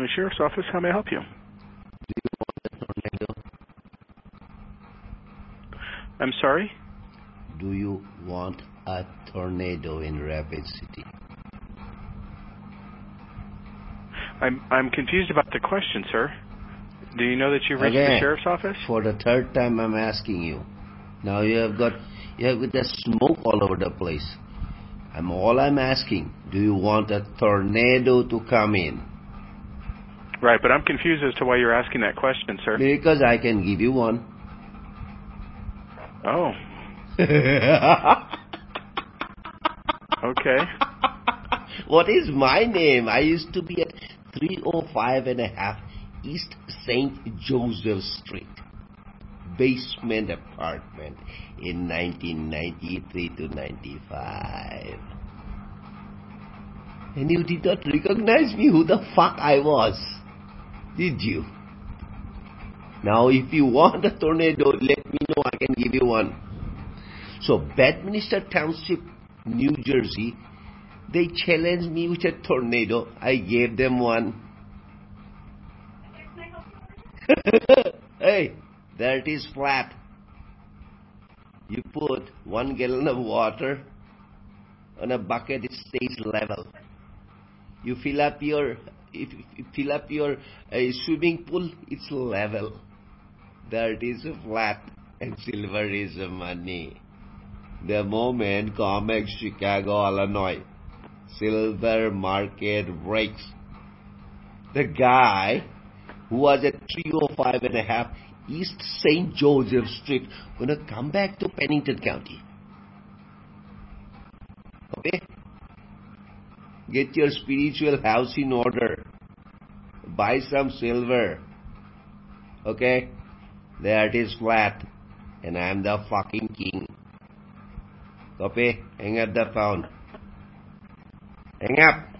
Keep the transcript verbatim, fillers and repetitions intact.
County Sheriff's Office. How may I help you? Do you want a tornado? I'm sorry? Do you want a tornado in Rapid City? I'm I'm confused about the question, sir. Do you know that you've reached Okay. the Sheriff's Office? For the third time I'm asking you. Now you have got you have got the smoke all over the place. I'm all I'm asking. Do you want a tornado to come in? Right, but I'm confused as to why you're asking that question, sir. Because I can give you one. Oh. Okay. What is my name? I used to be at three oh five and a half East Saint Joseph Street, basement apartment in nineteen ninety-three to ninety-five. And you did not recognize me who the fuck I was, did you? Now if you want a tornado, let me know, I can give you one. So Bedminster Township, New Jersey, they challenged me with a tornado. I gave them one. Hey, there it is flat. You put one gallon of water on a bucket, it stays level. You fill up your, if you fill up your uh, swimming pool, it's level. There it is flat, and silver is money. The moment Comex, Chicago, Illinois, silver market breaks. The guy who was at three oh five and a half East Saint Joseph Street gonna come back to Pennington County. Okay? Get your spiritual house in order. Buy some silver. Okay? There it is flat. And I'm the fucking king. Copy? Hang up the phone. Hang up.